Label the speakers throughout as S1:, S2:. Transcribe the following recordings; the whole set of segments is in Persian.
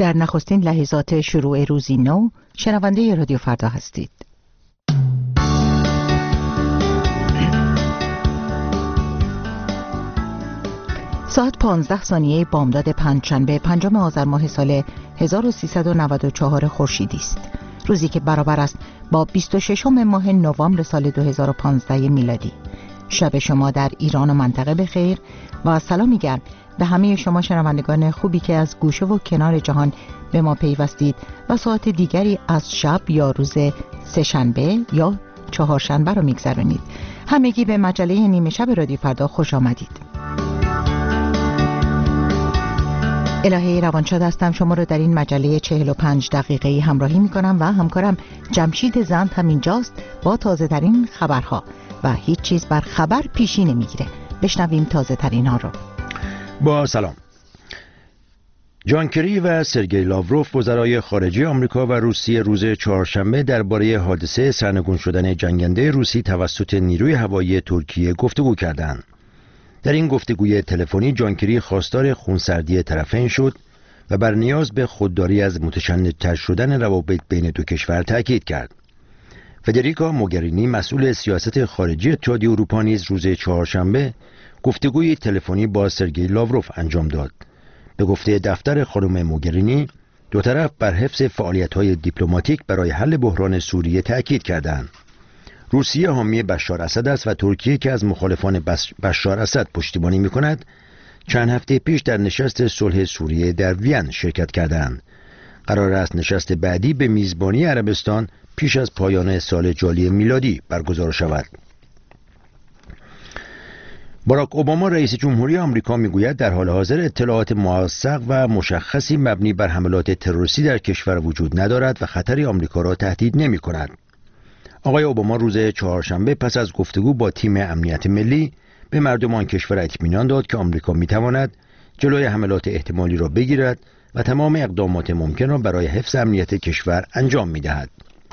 S1: در نخستین لحظات شروع روزی نو شنونده رادیو فردا هستید. ساعت 15 بامداد پنجشنبه 5 آذر ماه سال 1394 خورشیدی است. روزی که برابر است با 26 ماه نوامبر سال 2015 میلادی. شب شما در ایران و منطقه بخیر و سلامی گرم به همه شما شنوندگان خوبی که از گوشه و کنار جهان به ما پیوستید و ساعت دیگری از شب یا روز سه‌شنبه یا چهارشنبه رو میگذرونید. همگی به مجله نیمه شب رادیو فردا خوش آمدید. الهه روانشاد هستم. شما رو در این مجله 45 دقیقه‌ای همراهی می‌کنم و همکارم جمشید زند هم اینجاست با تازه ترین خبرها و هیچ چیز بر خبر پیشی نمیگیره. بشنویم تازه ترین ها رو.
S2: با سلام. جان کری و سرگئی لاوروف وزرای خارجه آمریکا و روسیه روز چهارشنبه درباره حادثه سرنگون شدن جنگنده روسی توسط نیروی هوایی ترکیه گفتگو کردند. در این گفتگوی تلفنی جان کری خواستار خونسردی طرفین شد و بر نیاز به خودداری از متشددتر شدن روابط بین دو کشور تاکید کرد. فدریکا موگرینی مسئول سیاست خارجی اتحادیه اروپا نیز روز چهارشنبه گفتگوی تلفنی با سرگئی لاوروف انجام داد. به گفته دفتر خانم موگرینی، دو طرف بر حفظ فعالیت‌های دیپلماتیک برای حل بحران سوریه تاکید کردند. روسیه حامی بشار اسد است و ترکیه که از مخالفان بشار اسد پشتیبانی می‌کند، چند هفته پیش در نشست صلح سوریه در وین شرکت کردند. قرار است نشست بعدی به میزبانی عربستان پیش از پایان سال جاری میلادی برگزار شود. باراک اوباما رئیس جمهوری آمریکا میگوید در حال حاضر اطلاعات موثق و مشخصی مبنی بر حملات تروریستی در کشور وجود ندارد و خطری آمریکا را تهدید نمی‌کند. آقای اوباما روز چهارشنبه پس از گفتگو با تیم امنیت ملی به مردم آن کشور اطمینان داد که آمریکا می‌تواند جلوی حملات احتمالی را بگیرد و تمام اقدامات ممکن را برای حفظ امنیت کشور انجام می‌دهد.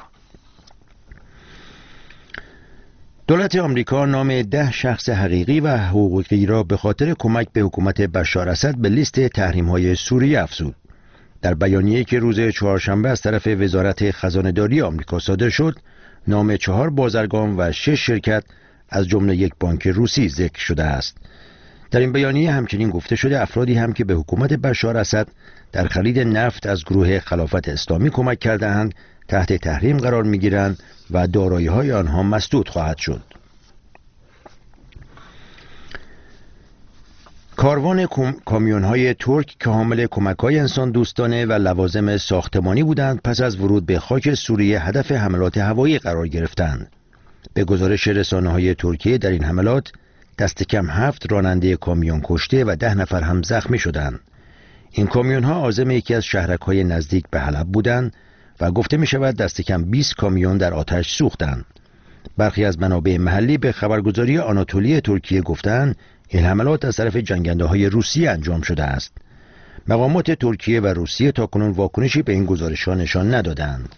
S2: دولت آمریکا نام 10 شخص حقیقی و حقوقی را به خاطر کمک به حکومت بشار اسد به لیست تحریم‌های سوریه افزود. در بیانیه‌ای که روز چهارشنبه از طرف وزارت خزانه‌داری آمریکا صادر شد، نام 4 بازرگان و 6 شرکت از جمله یک بانک روسی ذکر شده است. در این بیانیه همچنین گفته شده افرادی هم که به حکومت بشار اسد در خرید نفت از گروه خلافت اسلامی کمک کرده‌اند تحت تحریم قرار می‌گیرند و دارایی‌های آنها مسدود خواهد شد. کاروان کامیون‌های ترک که حامل کمک‌های انسان دوستانه و لوازم ساختمانی بودند پس از ورود به خاک سوریه هدف حملات هوایی قرار گرفتند. به گزارش رسانه‌های ترکیه در این حملات دست کم 7 راننده کامیون کشته و 10 نفر هم زخمی شدند. این کامیون‌ها عازم یکی از شهرک‌های نزدیک به حلب بودند و گفته می‌شود دست کم 20 کامیون در آتش سوختند. برخی از منابع محلی به خبرگزاری آناتولی ترکیه گفتند این حملات از طرف جنگنده‌های روسیه انجام شده است. مقامات ترکیه و روسیه تاکنون واکنشی به این گزارش‌ها نشان ندادند.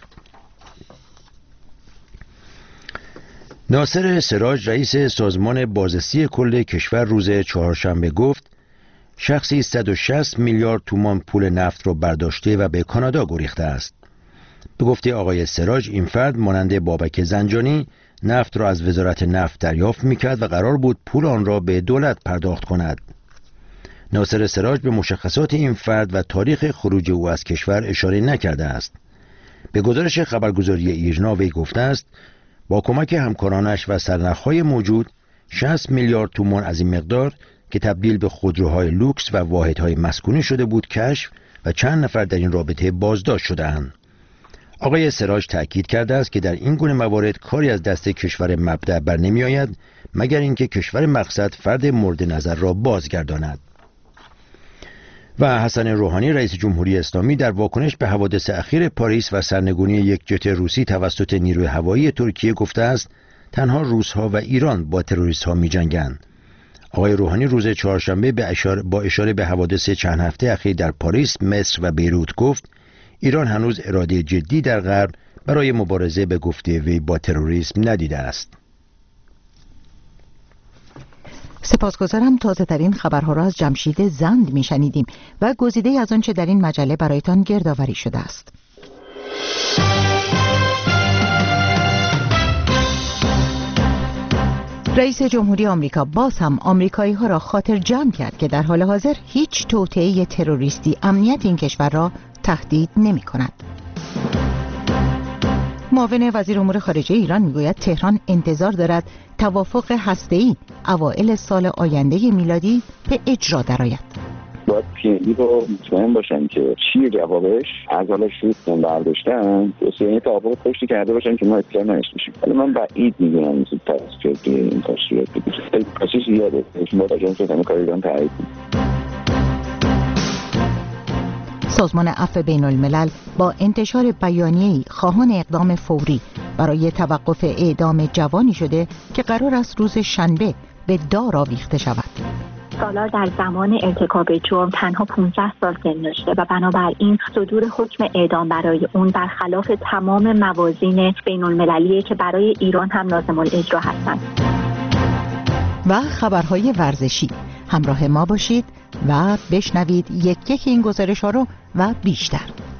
S2: ناصر سراج رئیس سازمان بازرسی کل کشور روز چهارشنبه گفت شخصی 160 میلیارد تومان پول نفت را برداشته و به کانادا گریخته است. به گفته آقای سراج این فرد مانند بابک زنجانی نفت را از وزارت نفت دریافت می‌کرد و قرار بود پول آن را به دولت پرداخت کند. ناصر سراج به مشخصات این فرد و تاریخ خروج او از کشور اشاره نکرده است. به گزارش خبرگزاری ایرنا وی گفته است با کمک همکارانش و سرنخ‌های موجود 60 میلیارد تومان از این مقدار که تبدیل به خودروهای لوکس و واحدهای مسکونی شده بود کشف و چند نفر در این رابطه بازداشت شده‌اند. آقای سراج تأکید کرده است که در این گونه موارد کاری از دست کشور مبدأ بر نمی آید مگر اینکه کشور مقصد فرد مورد نظر را بازگرداند. و حسن روحانی رئیس جمهوری اسلامی در واکنش به حوادث اخیر پاریس و سرنگونی یک جت روسی توسط نیروی هوایی ترکیه گفته است تنها روس‌ها و ایران با تروریست‌ها می‌جنگند. آقای روحانی روز چهارشنبه با اشاره به حوادث چند هفته اخیر در پاریس، مصر و بیروت گفت ایران هنوز اراده جدی در غرب برای مبارزه به گفته وی با تروریسم ندیده است.
S1: سپاسگزارم. تازه ترین خبرها را از جمشید زند میشنیدیم و گزیده از آنچه در این مجله برایتان گردآوری شده است. رئیس جمهوری آمریکا باز هم آمریکایی ها را خاطر جمع کرد که در حال حاضر هیچ توطئه تروریستی امنیت این کشور را تهدید نمی کند. معاون وزیر امور خارجه ایران میگوید تهران انتظار دارد توافق هسته‌ای اوایل سال آینده میلادی به اجرا درآید.
S3: باید پی‌الی رو مطمئن باشن که چیه جوابش، از حالا شروع برداشتن توسعه توافق پشتی کرده باشن که ما اطلاع نشیم. ولی من بعید میدونم زودتر از که این کار صورت بگیره. کاشیش یاده شما با جنس همه کار ایران تایید.
S1: سازمان عفو بین الملل با انتشار بیانیه‌ای خواهان اقدام فوری برای توقف اعدام جوانی شده که قرار است روز شنبه به دار آویخته شود.
S4: سالار در زمان ارتکاب جرم تنها 15 سال سن داشته و بنابراین صدور حکم اعدام برای اون برخلاف تمام موازین بین المللیه که برای ایران هم لازم الاجرا هستند.
S1: و خبرهای ورزشی، همراه ما باشید و بشنوید یک این گزارش‌ها رو و بیشتر.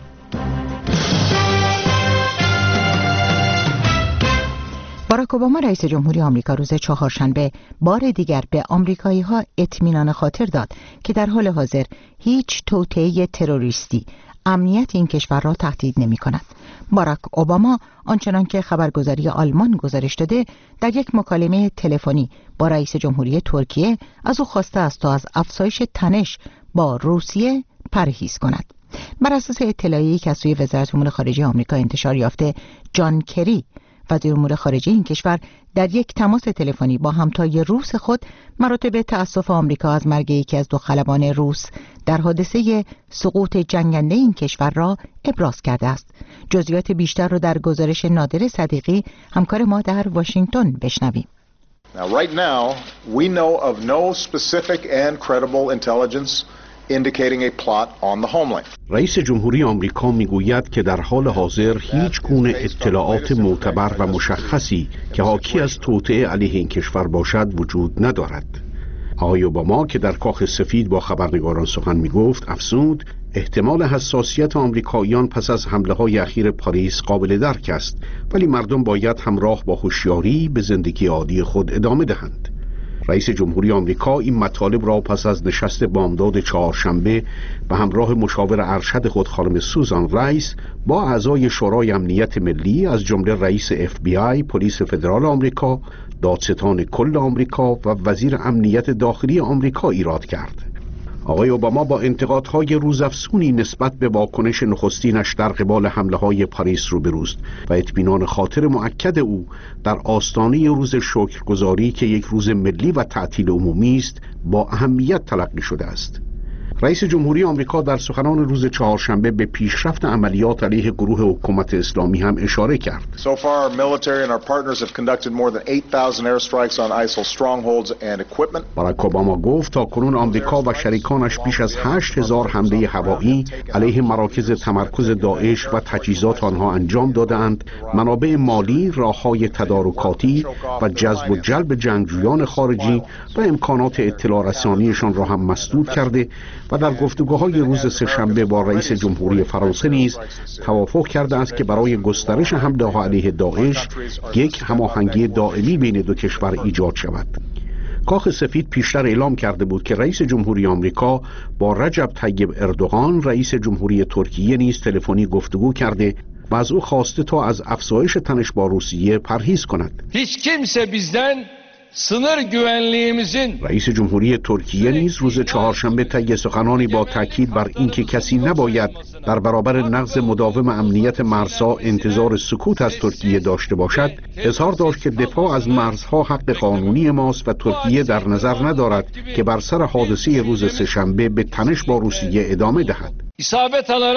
S1: باراک اوباما رئیس جمهوری آمریکا روز چهارشنبه بار دیگر به آمریکایی‌ها اطمینان خاطر داد که در حال حاضر هیچ توطئه تروریستی امنیت این کشور را تهدید نمی‌کند. باراک اوباما آنچنان که خبرگزاری آلمان گزارش داده در یک مکالمه تلفنی با رئیس جمهوری ترکیه از او خواسته است تا از افزایش تنش با روسیه پرهیز کند. بر اساس اطلاعیه‌ای که از سوی وزارت امور خارجه آمریکا انتشار یافته، جان کری وزیر امور خارجه این کشور در یک تماس تلفنی با همتای روس خود مراتب تأسف آمریکا از مرگ یکی از دو خلبان روس در حادثه سقوط جنگنده این کشور را ابراز کرده است. جزئیات بیشتر را در گزارش نادر صدیقی همکار ما در واشنگتن بشنویم.
S5: Right now, we know of no specific and credible intelligence indicating a plot on the homeland.
S6: رئیس جمهوری آمریکا میگوید که در حال حاضر هیچ گونه اطلاعات معتبر و مشخصی که حاکی از توطئه علیه این کشور باشد وجود ندارد. آقای اوباما که در کاخ سفید با خبرنگاران سخن میگفت افزود احتمال حساسیت آمریکاییان پس از حمله‌های اخیر پاریس قابل درک است، ولی مردم باید همراه با هوشیاری به زندگی عادی خود ادامه دهند. رئیس جمهوری آمریکا این مطالب را پس از نشست بامداد چهارشنبه به همراه مشاور ارشد خود خانم سوزان رایس با اعضای شورای امنیت ملی از جمله رئیس FBI، پلیس فدرال آمریکا، دادستان کل آمریکا و وزیر امنیت داخلی آمریکا ایراد کرد. آقای اوباما با انتقادهای روزافزونی نسبت به واکنش نخستینش در قبال حمله‌های پاریس روبروست و اطمینان خاطر مؤکد او در آستانه روز شکرگزاری که یک روز ملی و تعطیل عمومی است با اهمیت تلقی شده است. رئیس جمهوری آمریکا در سخنان روز چهارشنبه به پیشرفت عملیات علیه گروه حکومت اسلامی هم اشاره کرد.
S5: So far, our military and our partners have conducted more than 8,000 airstrikes on ISIL strongholds and equipment.
S6: باراک اوباما گفت تاکنون آمریکا و شریکانش بیش از 8,000 حمله هوایی علیه مراکز تمرکز داعش و تجهیزات آنها انجام دادند. منابع مالی، راههای تدارکاتی و جذب و جلب جنگجویان خارجی و امکانات اطلاع رسانیشان را هم مسدود کرده و در گفتگوهای روز سه‌شنبه با رئیس جمهوری فرانسه نیز توافق کرده است که برای گسترش حمله‌ها علیه داعش یک هماهنگی دائمی بین دو کشور ایجاد شود. کاخ سفید پیشتر اعلام کرده بود که رئیس جمهوری آمریکا با رجب طیب اردوغان رئیس جمهوری ترکیه نیز تلفنی گفتگو کرده و از او خواسته تا از افزایش تنش با روسیه پرهیز کند.
S7: هیچ kimse bizden sınır güvenliğimizin
S6: رئیس جمهوری ترکیه نیز روز چهارشنبه طی سخنانی با تاکید بر اینکه کسی نباید در برابر نقض مداوم امنیت مرزها انتظار سکوت از ترکیه داشته باشد، اظهار داشت که دفاع از مرزها حق قانونی ماست و ترکیه در نظر ندارد که بر سر حادثه روز سه‌شنبه به تنش با روسیه ادامه دهد.
S7: isabet alarak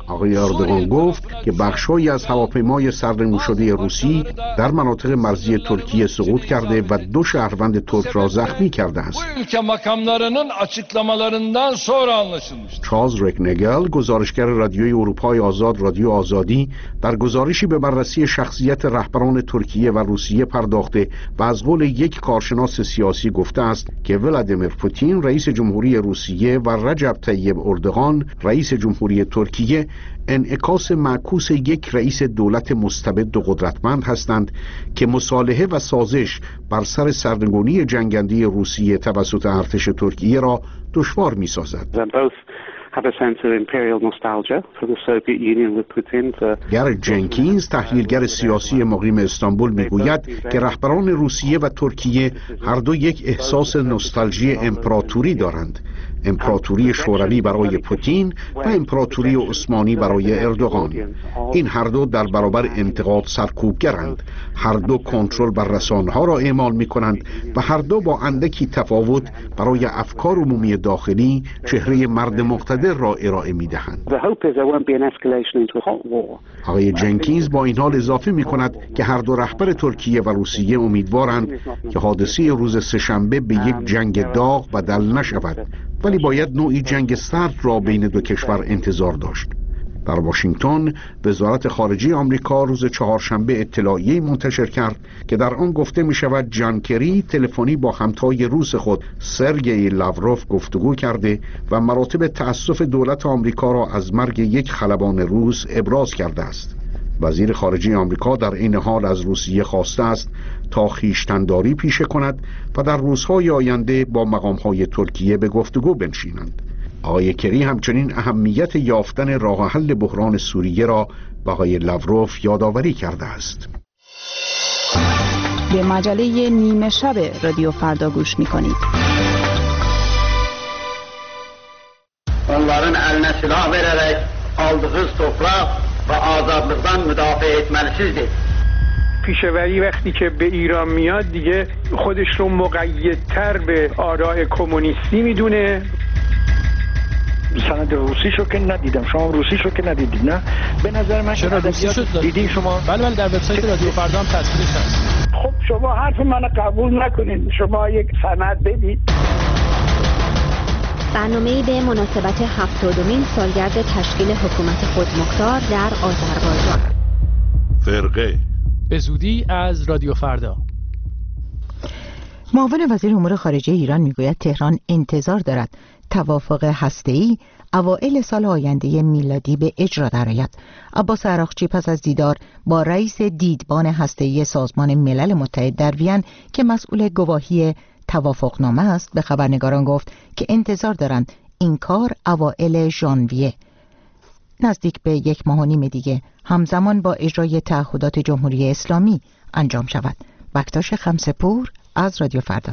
S6: آقای اردوغان گفت که بخش‌هایی از هواپیمای سرنگون‌شده روسی در مناطق مرزی ترکیه سقوط کرده و 2 شهروند ترک را زخمی کرده است. چارلز رکنگل، گزارشگر رادیوی اروپای آزاد رادیو آزادی، در گزارشی به بررسی شخصیت رهبران ترکیه و روسیه پرداخته و از قول یک کارشناس سیاسی گفته است که ولادیمیر پوتین رئیس جمهوری روسیه و رجب طیب اردوغان رئیس جمهوری ترکیه انعکاس معکوس یک رئیس دولت مستبد و قدرتمند هستند که مصالحه و سازش بر سر سرنگونی جنگنده روسیه توسط ارتش ترکیه را دشوار می‌سازد. گرت جنکینز، تحلیلگر سیاسی مقیم استانبول، میگوید که رهبران روسیه و ترکیه هر دو یک احساس نوستالژی امپراتوری دارند، امپراتوری شوروی برای پوتین و امپراتوری عثمانی برای اردوغان. این هر دو در برابر انتقاد سرکوبگرند، هر دو کنترل بر رسانه‌ها را اعمال می‌کنند و هر دو با اندکی تفاوت برای افکار عمومی داخلی چهره مرد مقتدر را ارائه می‌دهند. آقای جنکینز با این حال اضافه می‌کند که هر دو رهبر ترکیه و روسیه امیدوارند که حادثه روز سه‌شنبه به یک جنگ داغ بدل نشود، ولی باید نوعی جنگ سرد را بین دو کشور انتظار داشت. در واشنگتن، وزارت خارجه آمریکا روز چهارشنبه اطلاعیه‌ای منتشر کرد که در آن گفته می شود جان کری تلفنی با همتای روس خود سرگئی لاوروف گفتگو کرده و مراتب تأسف دولت آمریکا را از مرگ یک خلبان روس ابراز کرده است. وزیر خارجه آمریکا در این حال از روسیه خواسته است تا خویشتن‌داری پیشه کند و در روزهای آینده با مقام‌های ترکیه به گفتگو بنشینند. آقای کری همچنین اهمیت یافتن راه حل بحران سوریه را با آقای لاوروف یادآوری کرده است.
S8: به مجله نیمه شب رادیو فردا گوش می‌کنید.
S9: onların eline silah vererek aldığı toprak و آزادlıktan müdafaa etmelisizdir.
S10: پیشوری وقتی که به ایران میاد دیگه خودش رو مقیدتر به آراء کمونیستی میدونه.
S11: سند روسیشو که ندیدم، شما روسیشو که ندیدید؟ نه به نظر من
S12: چرا روسیشو
S11: دیدین شما؟
S12: بله در وبسایت رادیو فردا هم تصویرش هست.
S11: خب شما حرف منو قبول نکنید، شما یک سند بدید.
S13: برنامه‌ای به مناسبت 70مین سالگرد تشکیل حکومت خودمختار در آذربایجان.
S12: فرقه به زودی از رادیو فردا.
S1: معاون وزیر امور خارجه ایران میگوید تهران انتظار دارد توافق هسته‌ای اوایل سال آینده میلادی به اجرا درآید. عباس عراقچی پس از دیدار با رئیس دیدبان هسته‌ای سازمان ملل متحد در وین که مسئول گواهی توافقنامه است به خبرنگاران گفت که انتظار دارند این کار اوایل ژانویه، نزدیک به 1.5 ماه دیگه، همزمان با اجرای تعهدات جمهوری اسلامی انجام شود. بکتاش خمسه‌پور از رادیو فردا.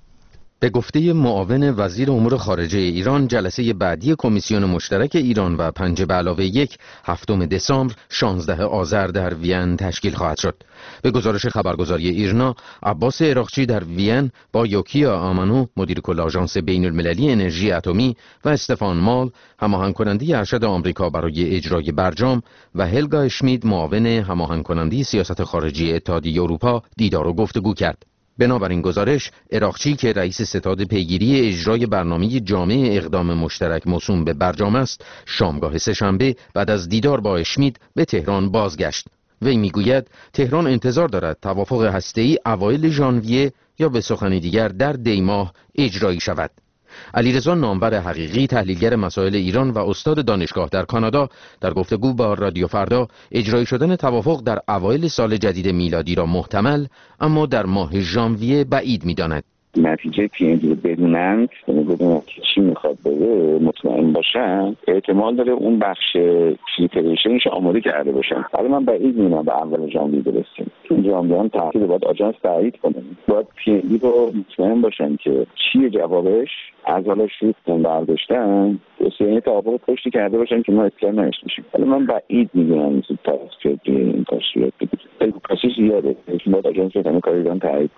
S14: به گفته معاون وزیر امور خارجه ایران، جلسه بعدی کمیسیون مشترک ایران و 5+1 7 دسامبر 16 آذر در وین تشکیل خواهد شد. به گزارش خبرگزاری ایرنا، عباس عراقچی در وین با یوکیا آمانو مدیر کل آژانس بین المللی انرژی اتمی و استفان مال هماهنگ کننده ارشد آمریکا برای اجرای برجام و هلگا اشمید معاون هماهنگ کننده سیاست خارجی اتحادیه اروپا دیدار و گفتگو کرد. بنابراین گزارش، عراقچی که رئیس ستاد پیگیری اجرای برنامه جامع اقدام مشترک موسوم به برجام است، شامگاه سه‌شنبه بعد از دیدار با اشمید به تهران بازگشت. وی میگوید تهران انتظار دارد توافق هسته‌ای اوایل ژانویه یا به سخن دیگر در دی‌ماه اجرایی شود. علیرضا نامور حقیقی، تحلیلگر مسائل ایران و استاد دانشگاه در کانادا، در گفتگو با رادیو فردا اجرایی شدن توافق در اوایل سال جدید میلادی را محتمل اما در ماه ژانویه بعید می‌داند.
S3: نتیجه PNG رو بدونن که چی میخواد بره، مطمئن باشن، احتمال داره اون بخش پریپریشنش آماده کرده باشن. حالا من بعید می‌بینم به اول ژانویه برسیم. چون ژانویه هم تحصیل باید آژانس تایید کنه. باید PNG رو مطمئن باشن که چیه جوابش، از حالا شروع برداشتن یعنی توافق پشتی کرده باشن که ما اطلاع نشیم. حالا من بعید می‌بینم زودتر از این کار صورت بگیره. پروسش زیاده. باید آژانس همه کار ایران تایید کنه.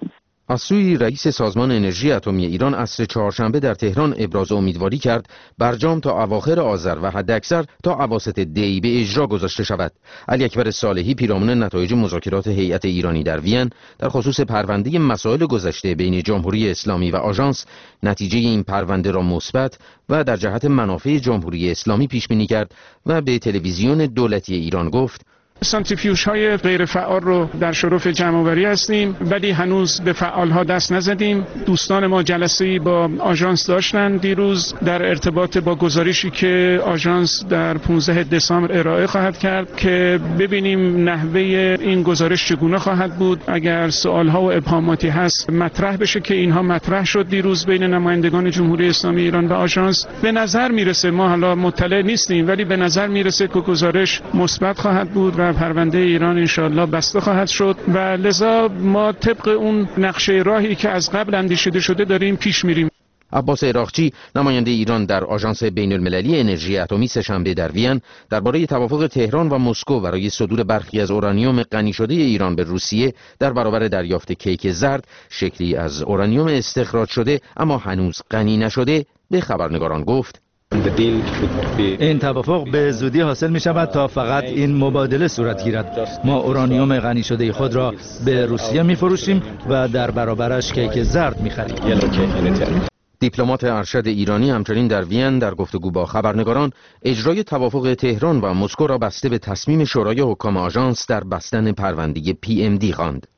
S14: از سوی رئیس سازمان انرژی اتمی ایران عصر چهارشنبه در تهران ابراز امیدواری کرد برجام تا اواخر آذر و حداکثر تا اواسط دی به اجرا گذاشته شود. علی اکبر صالحی پیرامون نتایج مذاکرات هیئت ایرانی در وین در خصوص پرونده مسائل گذشته بین جمهوری اسلامی و آژانس نتیجه این پرونده را مثبت و در جهت منافع جمهوری اسلامی پیش بینی کرد و به تلویزیون دولتی ایران گفت:
S10: سانتریفیوژهای غیر فعال رو در شرف جمع‌آوری هستیم، ولی هنوز به فعالها دست نزدیم. دوستان ما جلسه‌ای با آژانس داشتن دیروز در ارتباط با گزارشی که آژانس در 15 دسامبر ارائه خواهد کرد که ببینیم نحوه این گزارش چگونه خواهد بود. اگر سوالها و ابهاماتی هست مطرح بشه که اینها مطرح شد دیروز بین نمایندگان جمهوری اسلامی ایران و آژانس. به نظر میرسه، ما حالا مطلع نیستیم، ولی به نظر میرسه که گزارش مثبت خواهد بود و پرونده ایران انشاءالله بسته خواهد شد و لذا ما طبق اون نقشه راهی که از قبل اندیشیده شده داریم پیش میریم.
S14: عباس عراقچی نماینده ایران در آژانس بین‌المللی انرژی اتمی سه‌شنبه در وین درباره توافق تهران و مسکو برای صدور برخی از اورانیوم غنی شده ایران به روسیه در برابر دریافت کیک زرد، شکلی از اورانیوم استخراج شده اما هنوز غنی نشده، به خبرنگاران گفت:
S15: این توافق به زودی حاصل می شود تا فقط این مبادله صورت گیرد. ما اورانیوم غنی شده خود را به روسیه می فروشیم و در برابرش کیک زرد می خریم.
S14: دیپلمات ارشد ایرانی همچنین در وین در گفتگو با خبرنگاران اجرای توافق تهران و مسکو را بسته به تصمیم شورای حکام آژانس در بستن پرونده PMD خواند.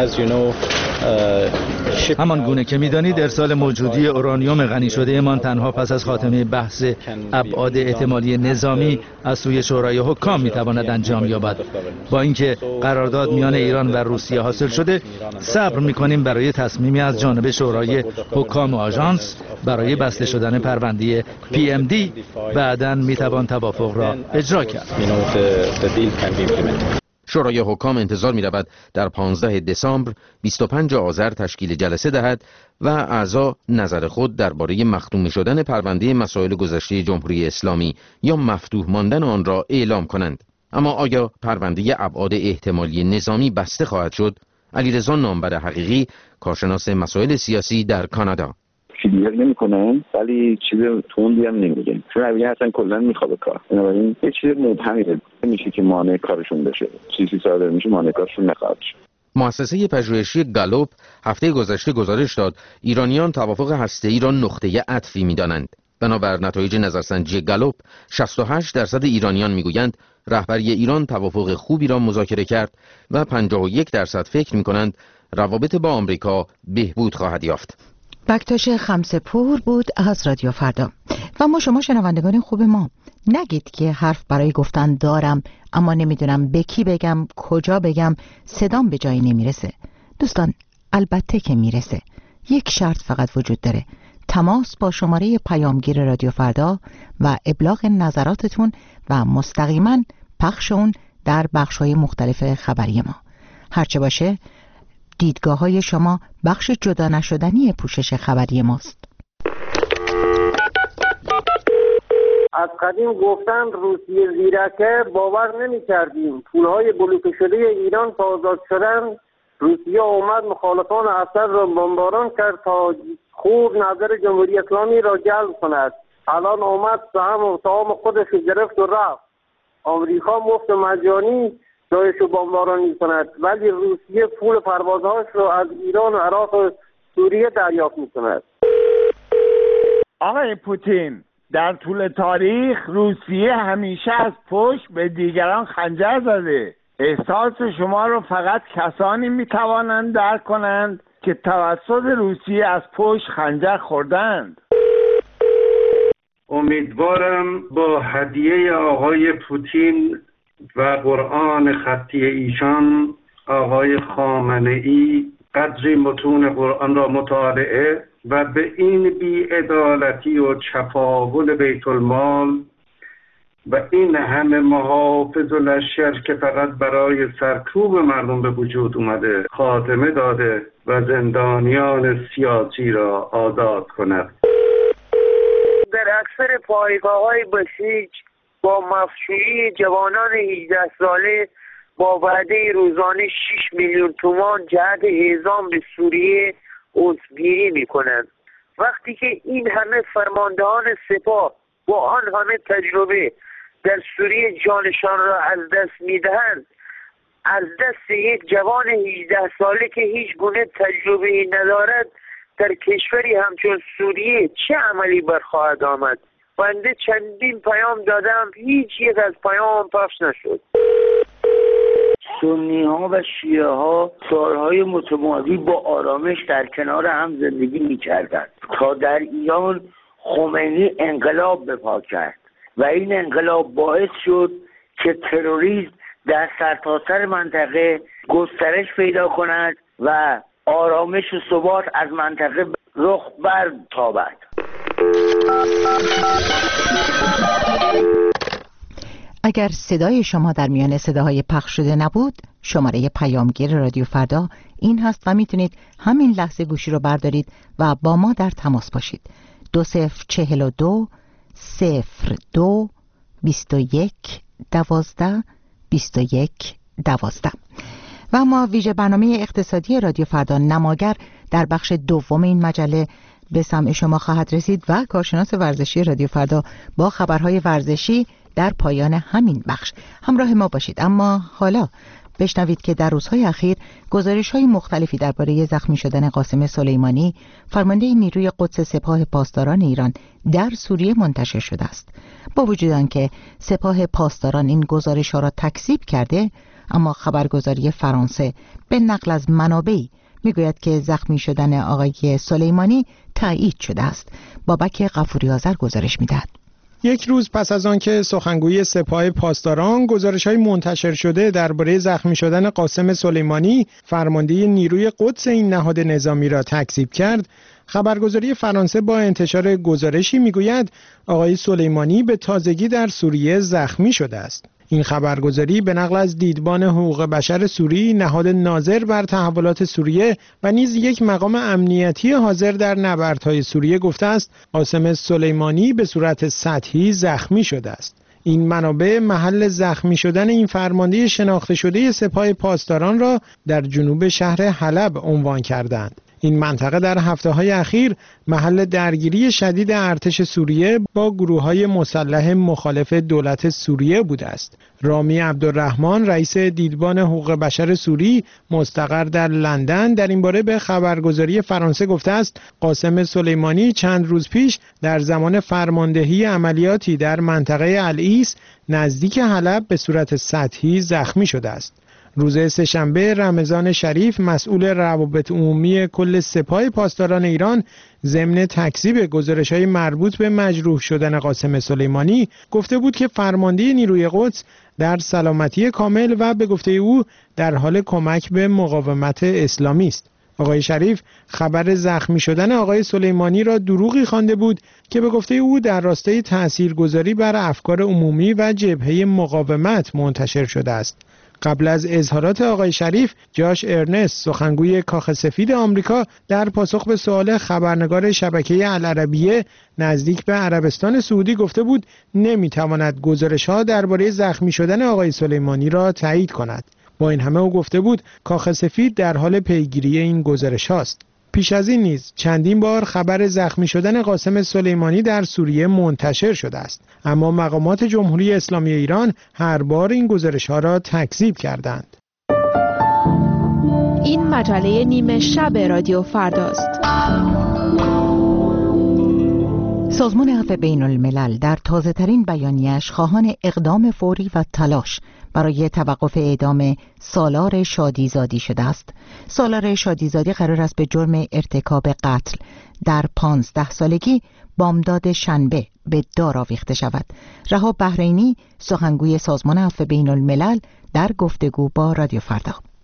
S15: همان گونه که می‌دانید ارسال موجودی اورانیوم غنی شده مان تنها پس از خاتمه بحث ابعاد احتمالی نظامی از سوی شورای حکام می‌تواند انجام یابد. با اینکه قرارداد میان ایران و روسیه حاصل شده، صبر می‌کنیم برای تصمیمی از جانب شورای حکام و آژانس برای بسته شدن پرونده PMD. بعداً می‌توان توافق را اجرا کرد.
S14: شورای حکام انتظار می‌رود در 15 دسامبر 25 آذر تشکیل جلسه دهد و اعضا نظر خود درباره مختوم شدن پرونده مسائل گذشته جمهوری اسلامی یا مفتوح ماندن آن را اعلام کنند. اما آیا پرونده ابعاد احتمالی نظامی بسته خواهد شد؟ علیرضا نامبر حقیقی، کارشناس مسائل سیاسی در کانادا:
S3: کلیئر نمی‌کنن ولی چیز توندی هم نمیگن، چون رویه اصلا کلا میخواد کار. بنابراین یه چیز مبهمی میشه که مانع کارشون بشه. چیزی صادر میشه مانع کارشون نخواهد شد.
S14: مؤسسه پژوهشی گالوپ هفته گذشته گزارش داد ایرانیان توافق هسته‌ای را نقطه عطفی می‌دانند. بنابر نتایج نظرسنجی گالوپ 68% ایرانیان میگویند رهبری ایران توافق خوبی را مذاکره کرد و 51% فکر می‌کنند روابط با آمریکا بهبود خواهد یافت.
S1: بکتاش خمسه‌پور بود از رادیو فردا. و ما شما شنوندگان خوب ما، نگید که حرف برای گفتن دارم اما نمیدونم به کی بگم، کجا بگم، صدام به جایی نمیرسه. دوستان البته که میرسه. یک شرط فقط وجود داره: تماس با شماره پیامگیر رادیو فردا و ابلاغ نظراتتون و مستقیما پخش اون در بخش‌های مختلف خبری ما. هرچه باشه دیدگاه‌های شما بخش جدا نشدنی پوشش خبری ماست.
S16: از قدیم گفتن روسیه زیرکه، باور نمی کردیم. پولهای بلوکه شده ایران تا آزاد شدن، روسیه اومد مخالفان اسد را بمباران کرد تا خوب نظر جمهوری اسلامی را جلب کند. الان اومد سهام خودش گرفت و رفت. آمریکا مفت مجانی جایشو بمباران می کند، ولی روسیه پول پروازهاش رو از ایران و عراق و سوریه دریافت می کند.
S17: آقای پوتین، در طول تاریخ روسیه همیشه از پشت به دیگران خنجر زده. احساس شما رو فقط کسانی می توانند درک کنند که توسط روسیه از پشت خنجر خوردند.
S18: امیدوارم با هدیه آقای پوتین و قرآن خطی ایشان، آقای خامنه‌ای قدری متون قرآن را مطالعه و به این بی‌عدالتی و چپاول بیت المال و این همه محافظ و لشکر که فقط برای سرکوب مردم به وجود اومده خاتمه داده و زندانیان سیاسی را آزاد کند.
S16: در اکثر پایگاه‌های بسیج با مفشوری جوانان 18 ساله
S19: با وعده روزانه 6 میلیون تومان جهت اعزام به سوریه عضوگیری میکنند. وقتی که این همه فرماندهان سپاه با آن همه تجربه در سوریه جانشان را از دست میدهند، از دست یک جوان 18 ساله که هیچ گونه تجربه ندارد در کشوری همچون سوریه چه عملی برخواهد آمد؟ بنده چندین پیام دادم، هیچ یک از پیام پخش نشد.
S20: سنی ها و شیعه ها سالهای متمادی با آرامش در کنار هم زندگی می کردند تا در ایران خمینی انقلاب بپا کرد و این انقلاب باعث شد که تروریسم در سرتاسر منطقه گسترش پیدا کند و آرامش و ثبات از منطقه رخ برتابد.
S1: اگر صدای شما در میان صداهای پخش شده نبود، شماره پیامگیر رادیو فردا این هست و میتونید همین لحظه گوشی رو بردارید و با ما در تماس باشید. 2042 02 21 12 21 12. و اما ویژه برنامه اقتصادی رادیو فردا نماگر در بخش دوم این مجله به سمع شما خواهد رسید و کارشناس ورزشی رادیو فردا با خبرهای ورزشی در پایان همین بخش همراه ما باشید. اما حالا بشنوید که در روزهای اخیر گزارش‌های مختلفی درباره زخمی شدن قاسم سلیمانی، فرمانده نیروی قدس سپاه پاسداران ایران در سوریه منتشر شده است. با وجود آنکه سپاه پاسداران این گزارش‌ها را تکذیب کرده، اما خبرگزاری فرانسه به نقل از منابعی میگوید که زخمی شدن آقای سلیمانی تایید شده است. بابک غفوری آذر گزارش می‌دهد.
S21: یک روز پس از آنکه سخنگوی سپاه پاسداران گزارش‌های منتشر شده درباره زخمی شدن قاسم سلیمانی، فرمانده نیروی قدس این نهاد نظامی را تکذیب کرد، خبرگزاری فرانسه با انتشار گزارشی میگوید آقای سلیمانی به تازگی در سوریه زخمی شده است. این خبرگزاری به نقل از دیدبان حقوق بشر سوری، نهاد ناظر بر تحولات سوریه و نیز یک مقام امنیتی حاضر در نبردهای سوریه گفته است قاسم سلیمانی به صورت سطحی زخمی شده است. این منابع محل زخمی شدن این فرمانده شناخته شده سپاه پاسداران را در جنوب شهر حلب عنوان کردند. این منطقه در هفته‌های اخیر محل درگیری شدید ارتش سوریه با گروه‌های مسلح مخالف دولت سوریه بوده است. رامی عبدالرحمن، رئیس دیدبان حقوق بشر سوری مستقر در لندن، در این باره به خبرگزاری فرانسه گفته است قاسم سلیمانی چند روز پیش در زمان فرماندهی عملیاتی در منطقه العیس نزدیک حلب به صورت سطحی زخمی شده است. روز سه‌شنبه رمضان شریف، مسئول روابط عمومی کل سپاه پاسداران ایران ضمن تکذیب گزارش‌های مربوط به مجروح شدن قاسم سلیمانی گفته بود که فرمانده نیروی قدس در سلامتی کامل و به گفته او در حال کمک به مقاومت اسلامی است. آقای شریف خبر زخمی شدن آقای سلیمانی را دروغی خوانده بود که به گفته او در راستای تاثیرگذاری بر افکار عمومی و جبهه مقاومت منتشر شده است. قبل از اظهارات آقای شریف، جاش ارنست، سخنگوی کاخ سفید آمریکا، در پاسخ به سوال خبرنگار شبکه العربیه نزدیک به عربستان سعودی گفته بود نمیتواند گزارش‌ها درباره زخمی شدن آقای سلیمانی را تایید کند. با این همه او گفته بود کاخ سفید در حال پیگیری این گزارش هاست. پیش از این نیز چندین بار خبر زخمی شدن قاسم سلیمانی در سوریه منتشر شده است، اما مقامات جمهوری اسلامی ایران هر بار این گزارش‌ها را تکذیب کردند.
S8: این مجله نیمه شب رادیو فرداست.
S1: سازمان عفو بین الملل در تازه ترین بیانیه‌اش خواهان اقدام فوری و تلاش برای توقف اعدام سالار شادیزادی شده است. سالار شادیزادی قرار است به جرم ارتکاب قتل در 15 سالگی بامداد شنبه به دار آویخته شود. رها بحرینی، سخنگوی سازمان عفو بین الملل، در گفتگو با رادیو فردا: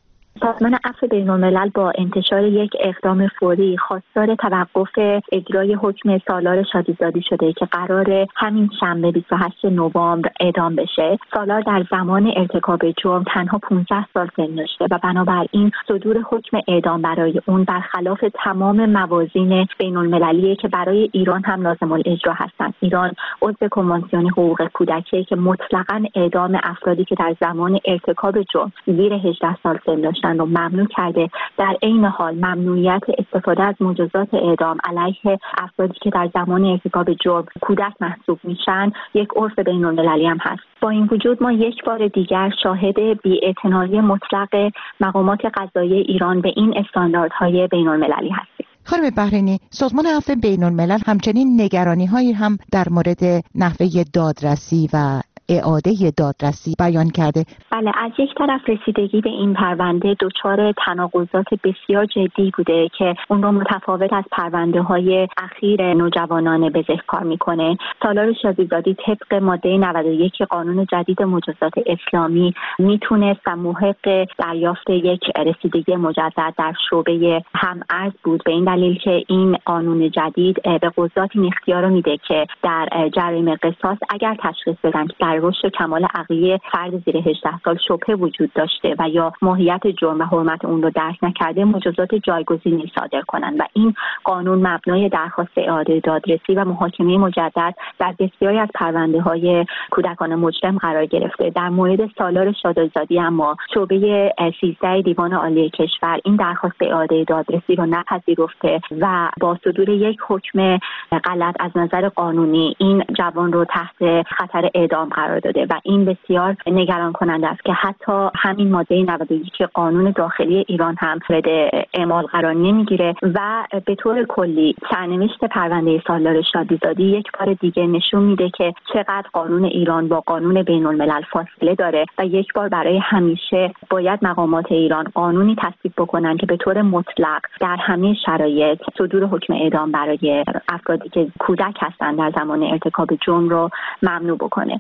S4: سازمان عفو بین‌الملل با انتشار یک اقدام فوری خواستار توقف اجرای حکم سالار شادیزادی شده که قرار همین شنبه 28 نوامبر اعدام بشه. سالار در زمان ارتکاب جرم تنها 15 سال سن داشته و بنابراین صدور حکم اعدام برای اون برخلاف تمام موازین بین‌المللیه که برای ایران هم لازم الاجرا هستند. ایران عضو کنوانسیون حقوق کودکیه که مطلقاً اعدام افرادی که در زمان ارتکاب جرم زیر 18 سال سن داشتن رو ممنوع کرده. در عین حال ممنوعیت استفاده از مجازات اعدام علیه افرادی که در زمان ارتکاب جرم کودک محسوب میشن یک عرف بین‌المللی هم هست. با این وجود ما یک بار دیگر شاهد بی‌اعتنایی مطلق مقامات قضایی ایران به این استانداردهای بین‌المللی هستیم.
S1: خانم بحرینی، سازمان عفو بین‌الملل همچنین نگرانی‌هایی هم در مورد نحوه دادرسی و اعاده دادرسی بیان کرده.
S4: بله، از یک طرف رسیدگی به این پرونده دچار تناقضات بسیار جدی بوده که اون رو متفاوت از پرونده‌های اخیر نوجوانان بزهکار میکنه. سالار شادیزادی طبق ماده 91 قانون جدید مجازات اسلامی میتونست و محق دریافت یک رسیدگی مجدد در شعبه هم‌ارز بود، به این دلیل که این قانون جدید به قضات این اختیار رو میده که در جرایم قصاص اگر تشخیص بدن که در رشد کمال عقلی فرد زیر 18 سال شبهه وجود داشته و یا ماهیت جرم و حرمت اون رو درک نکرده مجازات جایگزینی صادر کنند و این قانون مبنای درخواست اعاده دادرسی و محاکمه مجدد در بسیاری از پرونده‌های کودکان مجرم قرار گرفته. در مورد سالار شادیزادی اما شعبه 13 دیوان عالی کشور این درخواست اعاده دادرسی رو نپذیرفته و با صدور یک حکم غلط از نظر قانونی این جوان رو تحت خطر اعدام قرار داده و این بسیار نگران کننده است که حتی همین ماده 91 قانون داخلی ایران هم مورد اعمال قرار نمیگیره و به طور کلی سرنوشت پرونده سالار شادیزادی یک بار دیگه نشون میده که چقدر قانون ایران با قانون بین الملل فاصله داره و یک بار برای همیشه باید مقامات ایران قانونی تصویب بکنن که به طور مطلق در همه شرایط صدور حکم اعدام برای افرادی که کودک هستند در زمان ارتکاب جرم رو ممنوع بکنه.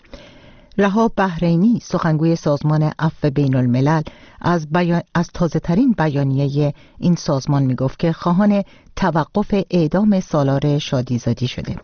S1: رها بحرینی، سخنگوی سازمان عفو بین الملل، از تازه ترین بیانیه این سازمان می گفت که خواهان توقف اعدام سالار شادیزادی شده.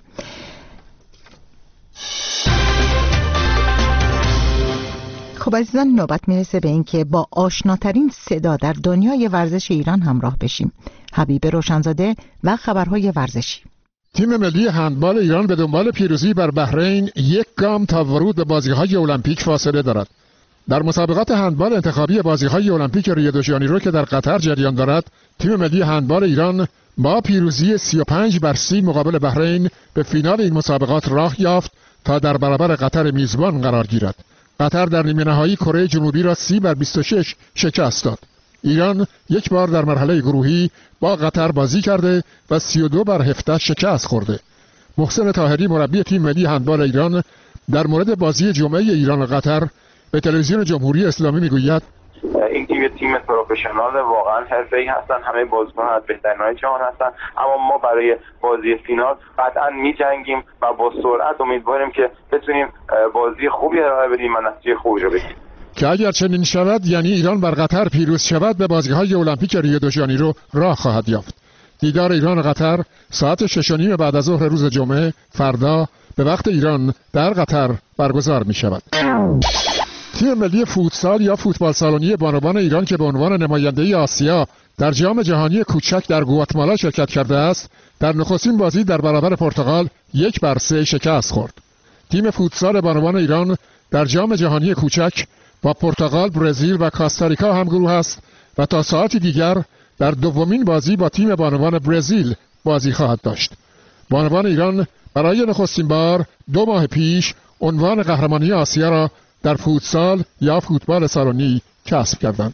S1: خب عزیزان، نوبت میرسه به این که با آشناترین صدا در دنیای ورزش ایران همراه بشیم. حبیب روشنزاده و خبرهای ورزشی.
S2: تیم ملی هندبال ایران به دنبال پیروزی بر بحرین یک گام تا ورود به بازی‌های المپیک فاصله دارد. در مسابقات هندبال انتخابی بازی‌های المپیک ریو دی ژانیرو که در قطر جریان دارد، تیم ملی هندبال ایران با پیروزی 35-30 مقابل بحرین به فینال این مسابقات راه یافت تا در برابر قطر میزبان قرار گیرد. قطر در نیمه نهایی کره جنوبی را 30-26 شکست داد. ایران یک بار در مرحله گروهی با قطر بازی کرده و 32-17 شکست خورده. محسن طاهری مربی تیم ملی هندبال ایران در مورد بازی جمعه ایران و قطر به تلویزیون جمهوری اسلامی میگوید
S22: این تیم پروفشنال واقعا حرفه‌ای هستن، همه بازیکن‌ها از بهترین‌های جهان هستن، اما ما برای بازی فینال قطعا می‌جنگیم و با سرعت امیدواریم که بتونیم بازی خوبی ارائه بدیم و نتیجه خوبی رو بگیریم.
S2: که اگر چنین شود یعنی ایران بر قطر پیروز شود به بازی‌های المپیک ریو دی ژانیرو راه خواهد یافت. دیدار ایران و قطر ساعت 6:30 بعد از ظهر روز جمعه فردا به وقت ایران در قطر برگزار می‌شود. تیم ملی فوتسال یا فوتبال سالونی بانوان ایران که به عنوان نماینده آسیا در جام جهانی کوچک در گواتمالا شرکت کرده است، در نخستین بازی در برابر پرتغال 1-3 شکست خورد. تیم فوتسال بانوان ایران در جام جهانی کوچک با پرتغال، برزیل و کاستاریکا همگروه است و تا ساعتی دیگر در دومین بازی با تیم بانوان برزیل بازی خواهد داشت. بانوان ایران برای نخستین بار 2 ماه پیش عنوان قهرمانی آسیا را در فوتسال یا فوتبال سالونی کسب کردند.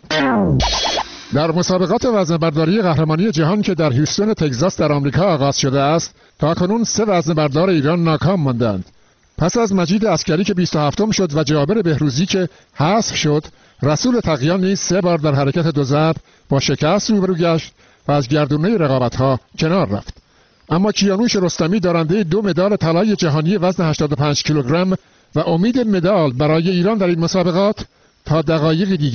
S2: در مسابقات وزنه‌برداری قهرمانی جهان که در هیوستن تگزاس در آمریکا آغاز شده است، تاکنون 3 وزنه‌بردار ایران ناکام ماندند. پس از مجید عسکری که 27م شد و جابر بهروزی که حذف شد، رسول تقیان نیز 3 بار در حرکت 2 ضرب با شکست روبرو گشت و از گردونه رقابت‌ها کنار رفت. اما کیانوش رستمی دارنده 2 مدال طلای جهانی وزن 85 کیلوگرم و امید مدال برای ایران در این مسابقات تا دقایق دیگر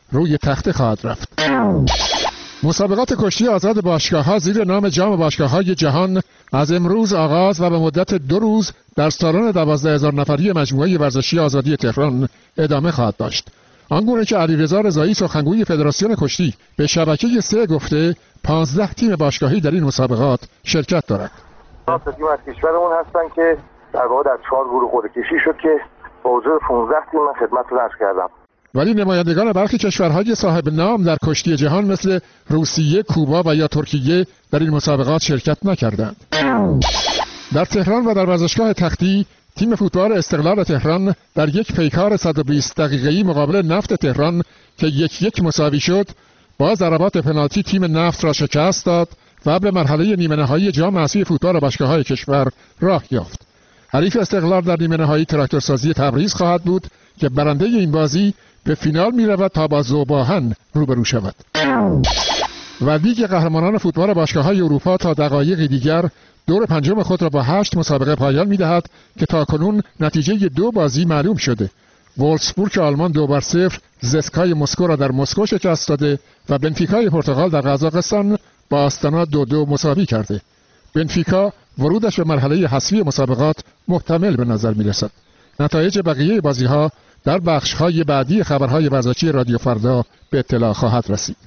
S2: روی تخته خواهد رفت. مسابقات کشتی آزاد باشگاه‌ها زیر نام جام باشگاه‌های جهان از امروز آغاز و به مدت 2 روز در سالن 12,000 نفری مجموعه ورزشی آزادی تهران ادامه خواهد داشت. آنگونه که علیرضا رضایی سخنگوی فدراسیون کشتی به شبکه 3 گفته 15 تیم باشگاهی در این مسابقات شرکت دارد.
S5: 7 تیم از کشورمون هستن که در واقع در 4 گروه قرعه کشی شد که با حضور 15 تیم من خدمتتون عرض کردم.
S2: ولی نمایندگان برخی کشورهای صاحب نام در کشتی جهان مثل روسیه، کوبا و یا ترکیه در این مسابقات شرکت نکردند. در تهران و در ورزشگاه تختی تیم فوتبال استقلال تهران در یک پیکار 120 دقیقه‌ای مقابل نفت تهران که 1-1 مساوی شد با ضربات پنالتی تیم نفت را شکست داد و به مرحله نیمه نهایی جام اسیای فوتبال باشگاه‌های کشور راه یافت. حریف استقلال در نیمه نهایی تراکتورسازی تبریز خواهد بود که برنده این بازی به فینال می‌رود تا با ذوب‌آهن روبرو شود. و لیگ قهرمانان فوتبال باشگاه‌های اروپا تا دقایقی دیگر دور پنجم خود را با 8 مسابقه پایان می‌دهد که تاکنون نتیجه 2 بازی معلوم شده. وولفسبورگ آلمان 2-0 زسکای مسکو را در مسکو شکست داده و بنفیکای پرتغال در قزاقستان با آستانا 2-2 مساوی کرده. بنفیکا ورودش به مرحله حذفی مسابقات محتمل به نظر می‌رسد. نتایج بقیه بازی‌ها در بخش‌های بعدی خبرهای ورزشی رادیو فردا به اطلاع خواهد رسید.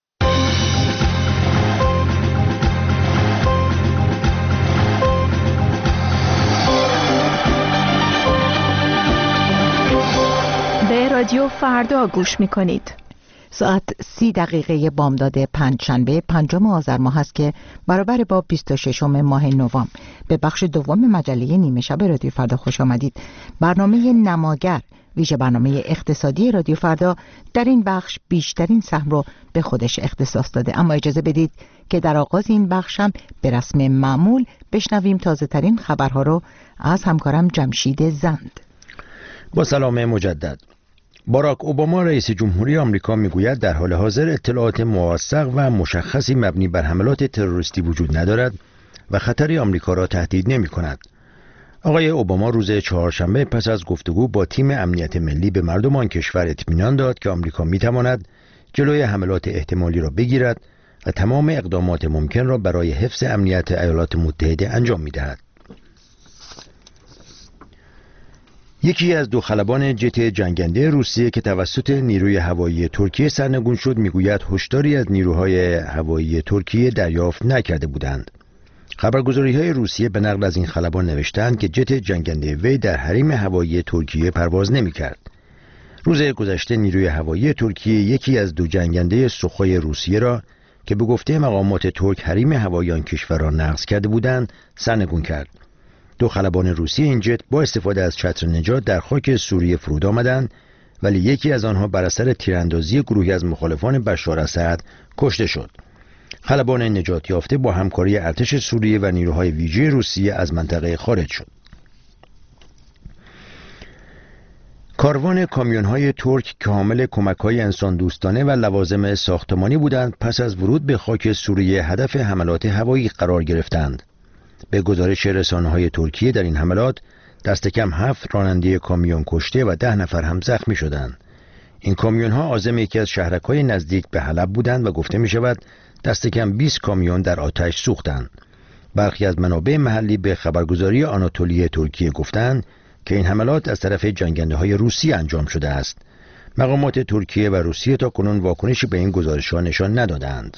S8: به رادیو فردا گوش می‌کنید.
S1: ساعت 30 دقیقه بامداد پنجشنبه 5 آذر ماه است که برابر با 26 ماه نوامبر به بخش دوم مجله نیمه شب رادیو فردا خوش آمدید. برنامه نماگر، ویژه برنامه اقتصادی رادیو فردا، در این بخش بیشترین سهم رو به خودش اختصاص داده. اما اجازه بدید که در آغاز این بخش هم به رسم معمول بشنویم تازه ترین خبرها رو از همکارم جمشید زند.
S7: با سلام مجدد. باراک اوباما رئیس جمهوری آمریکا میگوید در حال حاضر اطلاعات موثق و مشخصی مبنی بر حملات تروریستی وجود ندارد و خطری آمریکا را تهدید نمی کند. آقای اوباما روز چهارشنبه پس از گفتگو با تیم امنیت ملی به مردم آن کشور اطمینان داد که آمریکا می تواند جلوی حملات احتمالی را بگیرد و تمام اقدامات ممکن را برای حفظ امنیت ایالات متحده انجام می دهد. یکی از 2 خلبان جت جنگنده روسیه که توسط نیروی هوایی ترکیه سرنگون شد میگوید هشداری از نیروهای هوایی ترکیه دریافت نکرده بودند. خبرگزاری‌های روسیه به نقل از این خلبان نوشتند که جت جنگنده وی در حریم هوایی ترکیه پرواز نمی‌کرد. روز گذشته نیروی هوایی ترکیه یکی از 2 جنگنده سوخوی روسیه را که به گفته مقامات ترک حریم هوایی آن کشور را نقض کرده بودند سرنگون کرد. 2 خلبان روسی این جت با استفاده از چتر نجات در خاک سوریه فرود آمدند، ولی یکی از آنها بر اثر تیراندازی گروهی از مخالفان بشار اسد کشته شد. خلبان نجات یافته با همکاری ارتش سوریه و نیروهای ویژه روسیه از منطقه خارج شد. کاروان کامیون‌های ترک که حامل کمک‌های انسان دوستانه و لوازم ساختمانی بودند پس از ورود به خاک سوریه هدف حملات هوایی قرار گرفتند. به گزارش رسانه‌های ترکیه در این حملات دست کم 7 راننده کامیون کشته و 10 نفر هم زخمی شدند. این کامیون‌ها عازم یکی از شهرک‌های نزدیک به حلب بودند و گفته می‌شود دست کم 20 کامیون در آتش سوختند. برخی از منابع محلی به خبرگزاری آناتولی ترکیه گفتند که این حملات از طرف جنگنده‌های روسی انجام شده است. مقامات ترکیه و روسیه تا کنون واکنشی به این گزارش‌ها نشان ندادند.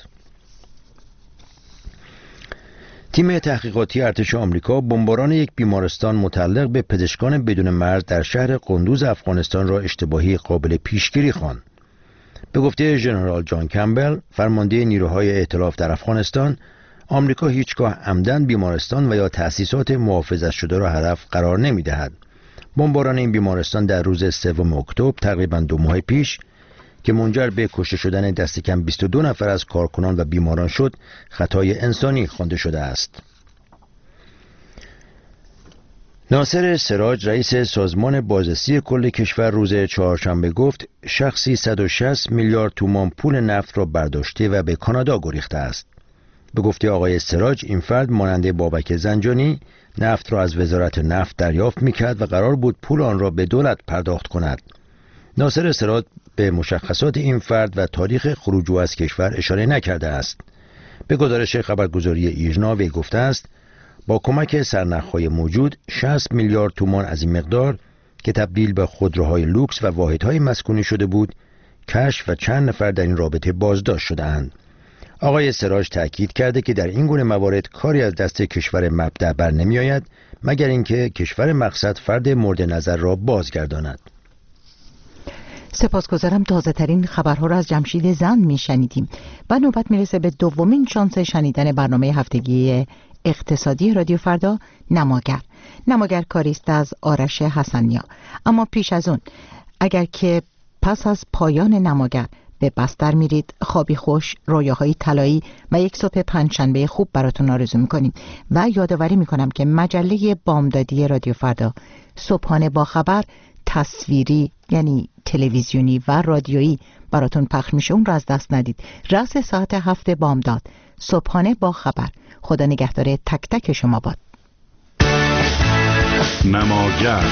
S7: تیم تحقیقاتی ارتش آمریکا بمباران یک بیمارستان متعلق به پزشکان بدون مرز در شهر قندوز افغانستان را اشتباهی قابل پیشگیری خواند. به گفته ژنرال جان کمبل، فرمانده نیروهای ائتلاف در افغانستان، آمریکا هیچگاه عمدن بیمارستان و یا تأسیسات محافظت شده را هدف قرار نمی‌دهد. بمباران این بیمارستان در روز 3 اکتبر تقریباً 2 ماه پیش که منجر به کشته شدن دست کم 22 نفر از کارکنان و بیماران شد، خطای انسانی خوانده شده است. ناصر سراج رئیس سازمان بازرسی کل کشور روز چهارشنبه گفت شخصی 160 میلیارد تومان پول نفت را برداشته و به کانادا گریخته است. به گفته آقای سراج این فرد مانند بابک زنجانی نفت را از وزارت نفت دریافت می‌کرد و قرار بود پول آن را به دولت پرداخت کند. ناصر استراد به مشخصات این فرد و تاریخ خروج او از کشور اشاره نکرده است. به گزارش خبرگزاری ایرنا وی گفته است با کمک سرنخ‌های موجود 60 میلیارد تومان از این مقدار که تبدیل به خودروهای لوکس و واحدهای مسکونی شده بود، کشف و چند نفر در این رابطه بازداشت شده‌اند. آقای سراج تأکید کرده که در این گونه موارد کاری از دست کشور مبدأ بر نمی‌آید مگر اینکه کشور مقصد فرد مورد نظر را بازگرداند.
S1: سپاسگزارم. تازه ترین خبرها را از جمشید زند میشنیدیم و نوبت میرسه به دومین شانس شنیدن برنامه هفتگی اقتصادی رادیو فردا، نماگر کاریست از آرش حسنیا. اما پیش از اون، اگر که پس از پایان نماگر به بستر میرید، خوابی خوش، رویاهای طلایی و یک صبح پنجشنبه خوب براتون آرزو میکنیم و یادآوری میکنم که مجله بامدادی رادیو فردا صبحانه با خبر تصویری یعنی تلویزیونی و رادیویی براتون پخش میشه، اون رو از دست ندید. رأس ساعت 7 بامداد صبحانه با خبر. خدا نگهدار تک تک شما باد.
S12: نماگر،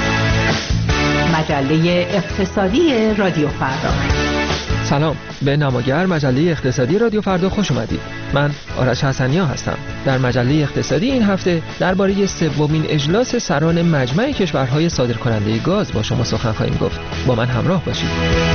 S1: مجله اقتصادی رادیو فردا.
S6: سلام، به نماگر مجله اقتصادی رادیو فردا خوش اومدید. من آرش حسنیا هستم. در مجله اقتصادی این هفته درباره سومین اجلاس سران مجمع کشورهای صادرکننده گاز با شما سخن خواهیم گفت. با من همراه باشید.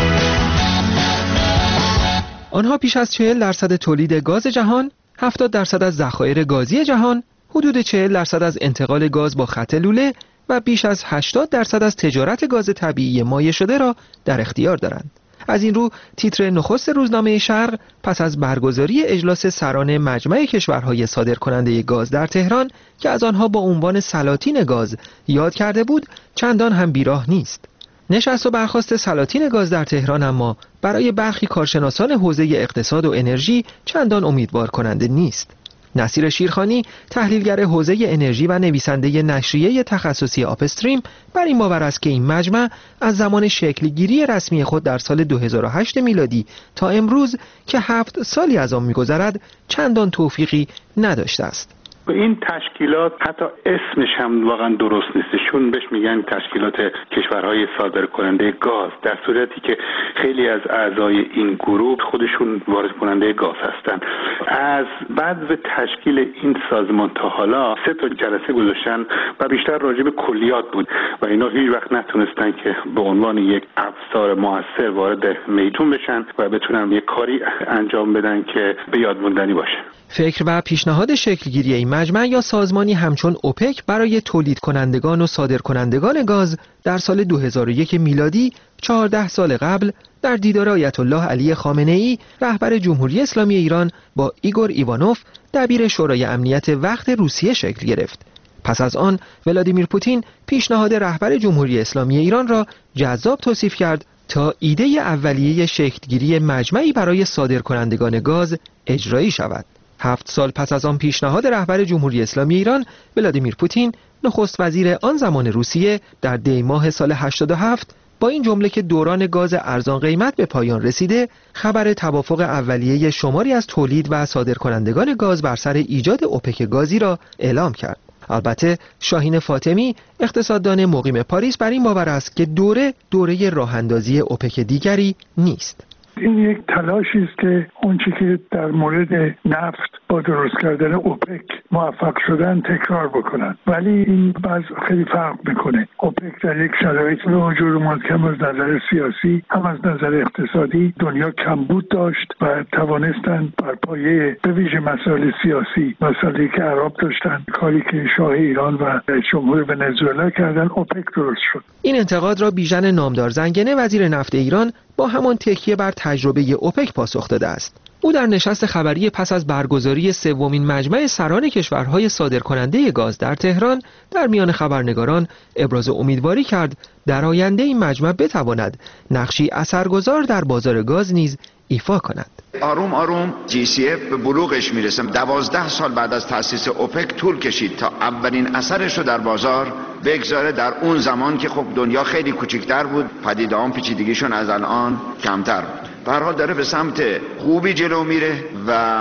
S6: آنها پیش از 40% تولید گاز جهان، 70% از ذخایر گازی جهان، حدود 40% از انتقال گاز با خط لوله و بیش از 80% از تجارت گاز طبیعی مایع شده را در اختیار دارند. از این رو تیتر نخست روزنامه شرق پس از برگزاری اجلاس سران مجمع کشورهای صادرکننده گاز در تهران که از آنها با عنوان سلاطین گاز یاد کرده بود، چندان هم بیراه نیست. نشست و برخاست سلاطین گاز در تهران اما برای برخی کارشناسان حوزه اقتصاد و انرژی چندان امیدوار کننده نیست. نصیر شیرخانی، تحلیلگر حوزه انرژی و نویسنده نشریه تخصصی آپستریم، بر این باور است که این مجمع از زمان شکلگیری رسمی خود در سال 2008 میلادی تا امروز که 7 سالی از آن می‌گذرد چندان توفیقی نداشته است.
S18: این تشکیلات حتی اسمش هم واقعا درست نیستشون، بهش میگن تشکیلات کشورهای صادرکننده گاز، در صورتی که خیلی از اعضای این گروه خودشون وارد کننده گاز هستن. از بعد تشکیل این سازمان تا حالا 3 جلسه گذاشتن و بیشتر راجع به کلیات بود و اینا هیچ وقت نتونستن که به عنوان یک ابزار موثر وارد میدون بشن و بتونن یک کاری انجام بدن که به یاد موندنی باشه.
S6: فکر و پیشنهاد شکلگیری این مجمع یا سازمانی همچون اوپک برای تولید کنندگان و صادر کنندگان گاز در سال 2001 میلادی 14 سال قبل در دیدار آیت الله علی خامنه‌ای رهبر جمهوری اسلامی ایران با ایگور ایوانوف دبیر شورای امنیت وقت روسیه شکل گرفت. پس از آن ولادیمیر پوتین پیشنهاد رهبر جمهوری اسلامی ایران را جذاب توصیف کرد تا ایده اولیه شکلگیری مجمعی برای صادر کنندگان گاز اجرایی شود. 7 سال پس از آن پیشنهاد رهبر جمهوری اسلامی ایران ولادیمیر پوتین، نخست وزیر آن زمان روسیه، در دی ماه سال 87 با این جمله که دوران گاز ارزان قیمت به پایان رسیده، خبر توافق اولیه شماری از تولید و صادرکنندگان گاز بر سر ایجاد اوپک گازی را اعلام کرد. البته شاهین فاطمی، اقتصاددان مقیم پاریس، بر این باور است که دوره راه‌اندازی اوپک دیگری نیست.
S9: این یک تلاشی است که اونچه که در مورد نفت با درست کردن اوپک موفق شدن تکرار بکنن، ولی این باز خیلی فرق میکنه. اوپک در یک شرایط به وجود اومد که هم از نظر سیاسی هم از نظر اقتصادی دنیا کمبود داشت و توانستن بر پایه به ویژه مسائل سیاسی، مسائلی که عرب داشتن، کاری که شاه ایران و جمهور ونزوئلا کردن، اوپک درست شد.
S6: این انتقاد را بیژن نامدار زنگنه، وزیر نفت ایران، با همان تکیه بر تجربه اوپک پاسخ داده است. او در نشست خبری پس از برگزاری سومین مجمع سران کشورهای صادرکننده گاز در تهران در میان خبرنگاران ابراز امیدواری کرد در آینده این مجمع بتواند نقشی اثرگذار در بازار گاز نیز ایفا کند.
S23: آروم آروم GCF به بلوغش میرسه. 12 سال بعد از تأسیس اوپک طول کشید تا اولین اثرش رو در بازار بگذاره، در اون زمان که خب دنیا خیلی کوچکتر بود، پدیده‌ها پیچیدگیشون از الان کمتر بود. به هر حال داره به سمت خوبی جلو میره و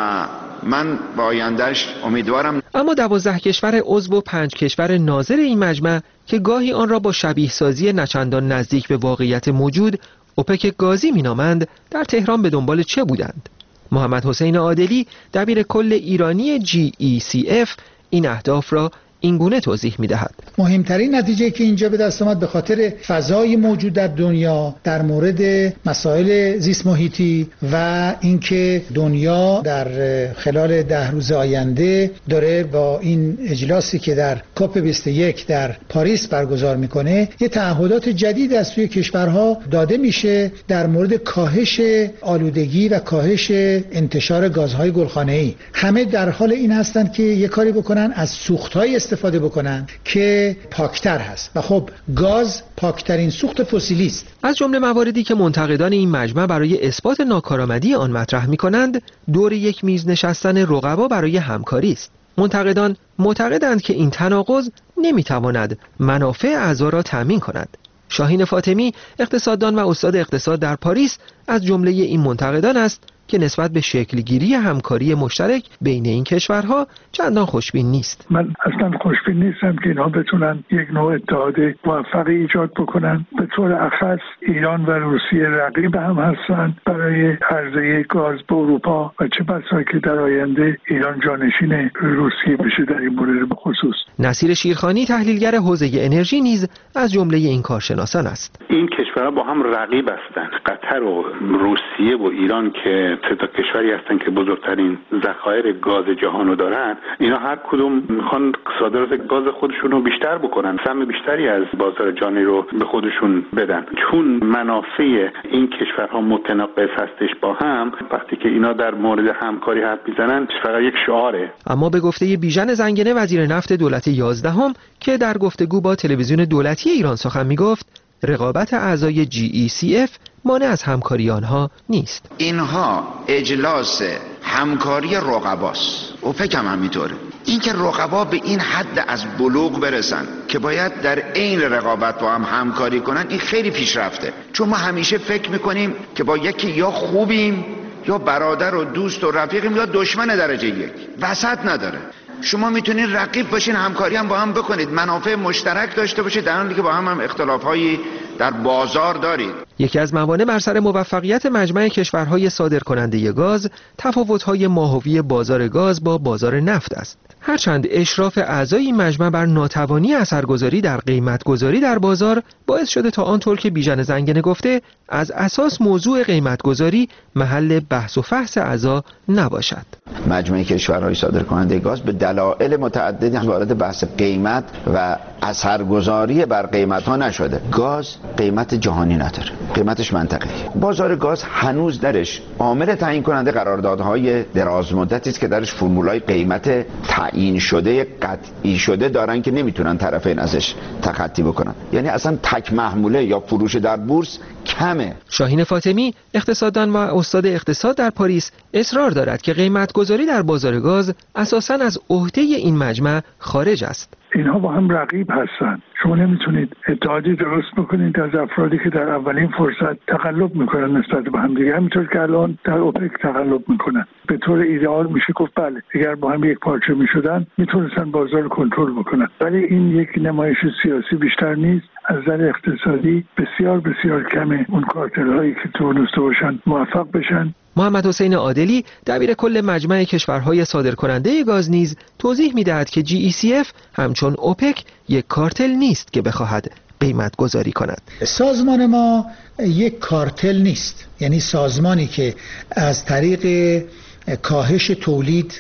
S23: من با آیندهش امیدوارم.
S6: اما 12 کشور عضو و 5 کشور ناظر این مجمع که گاهی آن را با شبیه سازی نچندان نزدیک به واقعیت موجود اوپک گازی مینامند در تهران به دنبال چه بودند؟ محمد حسین عادلی دبیر کل ایرانی GECF این اهداف را اینگونه توضیح می‌دهد.
S10: مهمترین نتیجه که اینجا به دست آمد به خاطر فضای موجود در دنیا در مورد مسائل زیست محیطی و اینکه دنیا در خلال 10 روز آینده داره با این اجلاسی که در کاپ 21 در پاریس برگزار میکنه یه تعهدات جدید از سوی کشورها داده میشه در مورد کاهش آلودگی و کاهش انتشار گازهای گلخانه‌ای. همه در حال این هستند که یه کاری بکنن از سوخت‌های استفاده بکنن که پاکتر هست و خب گاز پاکترین سوخت فسیلی است.
S6: از جمله مواردی که منتقدان این مجمع برای اثبات ناکارآمدی آن مطرح می‌کنند دور یک میز نشستن رقبا برای همکاری است. منتقدان معتقدند که این تناقض نمی‌تواند منافع اعضا را تامین کند. شاهین فاطمی اقتصاددان و استاد اقتصاد در پاریس از جمله این منتقدان است که نسبت به شکلگیری همکاری مشترک بین این کشورها چندان خوشبین نیست.
S9: من اصلا خوشبین نیستم که اینها بتونن یک نوع اتحاد موفقی ایجاد بکنن. به طور اخص ایران و روسیه رقیب هم هستن برای عرضه گاز به اروپا و چه بسا که در آینده ایران جانشین روسیه بشه در این مورد به خصوص.
S6: نصیر شیرخانی تحلیلگر حوزه انرژی نیز از جمله این کارشناسان است.
S11: این کشورها با هم رقیب هستند. قطر و روسیه و ایران که سه تا کشوری هستن که بزرگترین ذخایر گاز جهان رو دارن، اینا هر کدوم میخوان صادرات گاز خودشون رو بیشتر بکنن، سهم بیشتری از بازار جهانی رو به خودشون بدن. چون منافع این کشورها متناقض هستش با هم، وقتی که اینا در مورد همکاری حرف میزنن فقط یک شعاره.
S6: اما به گفته بیژن زنگنه وزیر نفت دولت 11 که در گفتگو با تلویزیون دولتی ایران سخن میگفت، رقابت اعضای GECF مانع از همکاری آنها نیست.
S23: اینها اجلاس همکاری رقباست. اوپک هم همینطوره. اینکه رقبا به این حد از بلوغ برسن که باید در عین رقابت با هم همکاری کنن، این خیلی پیشرفته. چون ما همیشه فکر میکنیم که با یکی یا خوبیم یا برادر و دوست و رفیقیم یا دشمن درجه یک، وسط نداره. شما میتونید رقیب باشین، همکاری هم با هم بکنید، منافع مشترک داشته باشید، در حالی که با هم اختلافهایی در بازار دارید.
S6: یکی از موانع بر سر موفقیت مجمع کشورهای صادرکننده گاز تفاوت‌های ماهوی بازار گاز با بازار نفت است. هرچند اشراف اعضای این مجمع بر ناتوانی اثرگذاری در قیمتگذاری در بازار باعث شده تا آنطور که بیژن زنگنه گفته از اساس موضوع قیمتگذاری محل بحث و فحص اعضا نباشد.
S23: مجمع کشورهای صادرکننده گاز به دلایل متعددی وارد بحث قیمت و اثرگذاری بر قیمت ها نشده. گاز قیمت جهانی نداره، قیمتش منطقه‌ای. بازار گاز هنوز درش عامل تعیین کننده قراردادهای دراز مدتی است که درش فرمولای قیمت تعیین شده قطعی شده دارن که نمیتونن طرفین ازش تخطی بکنن. یعنی اصلا تک محموله یا فروش در بورس کمه.
S6: شاهین فاطمی اقتصاددان و استاد اقتصاد در پاریس اصرار دارد که قیمتگذاری در بازار گاز اساساً از عهده این مجمع خارج است.
S9: اینها با هم رقیب هستن. شما نمیتونید اتحادی درست بکنید از افرادی که در اولین فرصت تقلب میکنن نسبت به هم دیگه، همینطور که الان در اوپک تقلب میکنن. به طور ایدئال میشه گفت بله، اگر با هم یک پارچه میشدن میتونستن بازار رو کنترل بکنن، ولی این یک نمایش سیاسی بیشتر نیست. از نظر اقتصادی بسیار بسیار کمه اون کارتل هایی که تونسته باشن موفق بشن.
S6: محمد حسین عادلی دبیر کل مجمع کشورهای صادرکننده گاز نیز توضیح می‌دهد که GECF همچون اوپک یک کارتل نیست که بخواهد قیمت گذاری کند.
S10: سازمان ما یک کارتل نیست، یعنی سازمانی که از طریق کاهش تولید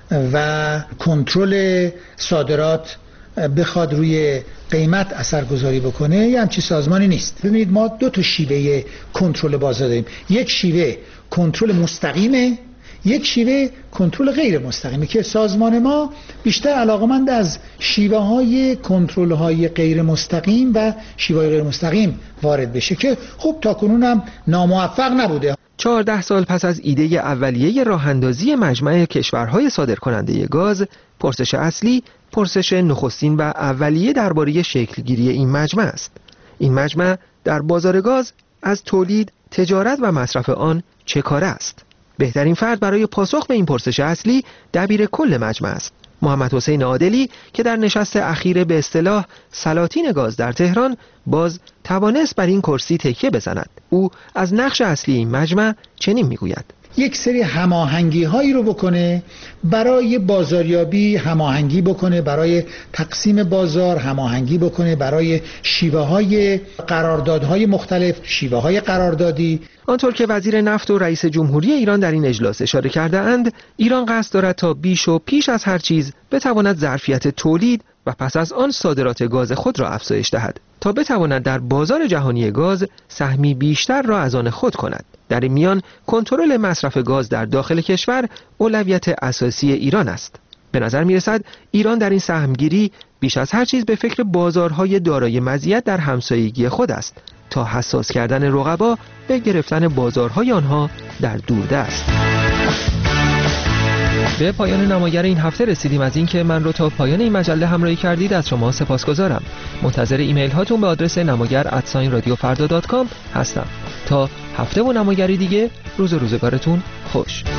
S10: و کنترل صادرات بخواد روی قیمت اثرگذاری بکنه، یه همچین سازمانی نیست. ببینید ما دو تا شیوه کنترل بازار داریم. یک شیوه کنترل مستقیمه، یک شیوه کنترل غیر مستقیمه که سازمان ما بیشتر علاقمند از شیوه های کنترل های غیر مستقیم و شیوه های غیر مستقیم وارد بشه که خب تاکنون هم ناموفق نبوده.
S6: 14 سال پس از ایده اولیه راه‌اندازی مجمع کشورهای صادرکننده گاز، پرسش اصلی پرسش نخستین و اولیه درباره شکلگیری این مجمع است. این مجمع در بازار گاز از تولید، تجارت و مصرف آن چه کاره است؟ بهترین فرد برای پاسخ به این پرسش اصلی دبیر کل مجمع است. محمد حسین عادلی که در نشست اخیر به اصطلاح سلاطین گاز در تهران باز توانست بر این کرسی تکیه بزند. او از نقش اصلی این مجمع چنین میگوید:
S10: یک سری هماهنگی هایی رو بکنه برای بازاریابی، هماهنگی بکنه برای تقسیم بازار، هماهنگی بکنه برای شیوه های قراردادهای مختلف، شیوه های قراردادی.
S6: آنطور که وزیر نفت و رئیس جمهوری ایران در این اجلاس اشاره کرده اند، ایران قصد دارد تا بیش و پیش از هر چیز بتواند ظرفیت تولید و پس از آن صادرات گاز خود را افزایش دهد تا بتواند در بازار جهانی گاز سهمی بیشتر را از آن خود کند. در این میان کنترل مصرف گاز در داخل کشور اولویت اساسی ایران است. به نظر می رسد ایران در این سهمگیری بیش از هر چیز به فکر بازارهای دارای مزیت در همسایگی خود است تا حساس کردن رقبا به گرفتن بازارهای آنها در دوردست. به پایان نماگر این هفته رسیدیم. از اینکه من رو تا پایان این مجله همراهی کردید از شما سپاسگزارم. منتظر ایمیل هاتون به آدرس namagar@radiofarda.com هستم. تا هفته و نماگری دیگه، روز و روزگارتون خوش.